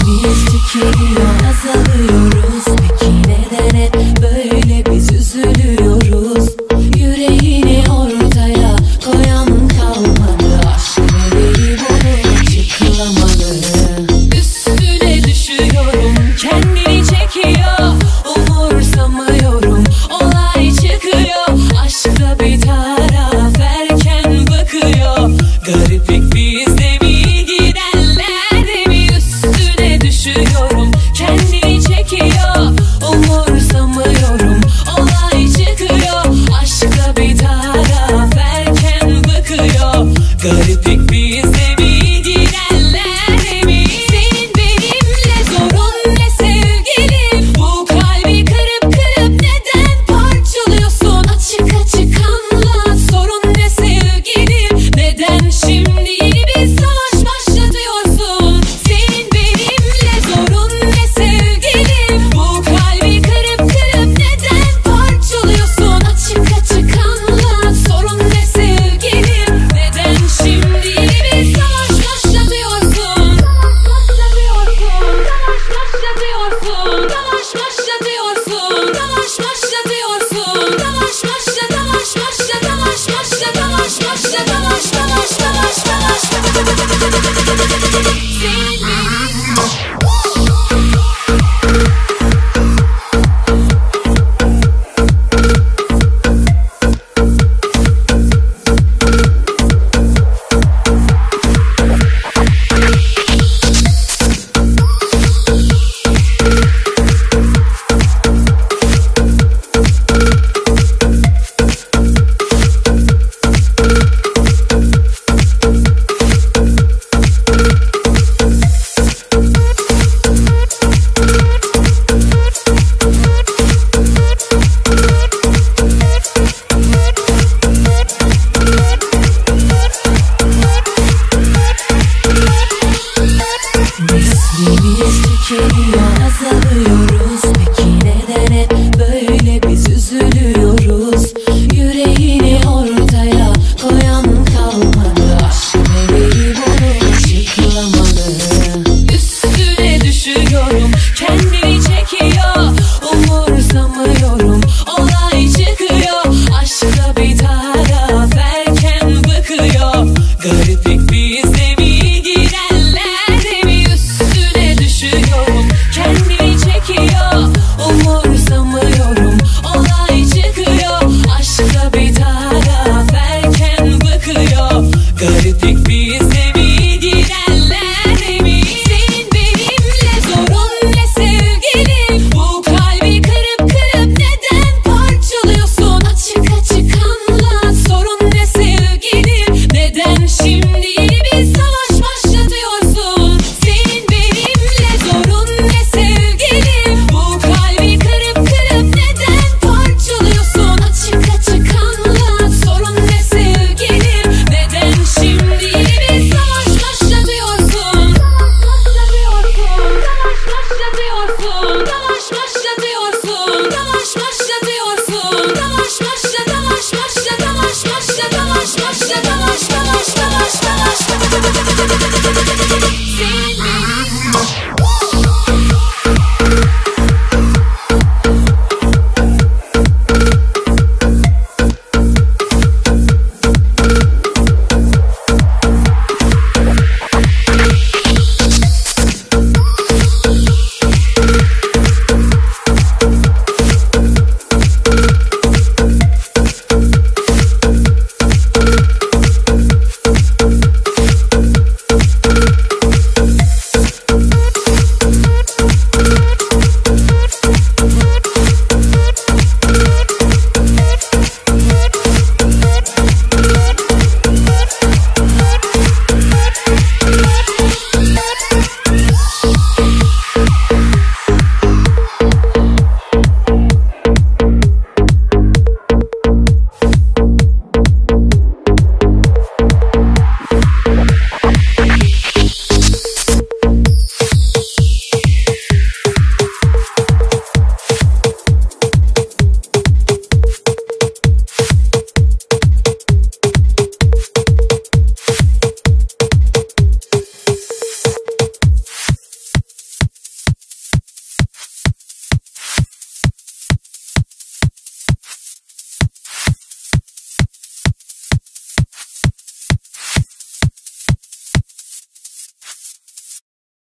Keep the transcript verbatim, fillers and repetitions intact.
Gençliğimiz tükeniyor, azalıyoruz. Peki neden hep böyle biz üzülüyoruz? Yüreğini ortaya koyan kalmadı. Aşk meleği buraya çıkılamadı. Üstüne düşüyorum, kendini çekiyor. Umursamıyorum, olay çıkıyor. Aşkta bir taraf erken bakıyor. Gariplik bizde mi, gidenler de mi? Üstüne düşüyorum, kendini çekiyor. Umursamıyorum, olay çıkıyor. Aşkta bir taraf erken bakıyor. Gariplik bizde mi, gidenler de mi? Senin benimle zorun ne sevgilim? Bu kalbi kırıp kırıp neden parçalıyorsun? Açık açık anlat, sorun ne sevgilim? Neden şimdi yeni bir savaş başlatıyorsun? Senin benimle zorun ne sevgilim? Bu kalbi kırıp kırıp neden parçalıyorsun? Açık açık anlat, sorun ne sevgilim? Neden şimdi yeni bir savaş başlatıyorsun? Savaş başlatıyorsun, savaş başlatıyorsun, savaş başlatıyorsun, savaş başla, savaş başla, savaş başla, savaş başla, savaş, savaş, savaş, savaş. Senin gençliğimiz tükeniyor, azalıyoruz.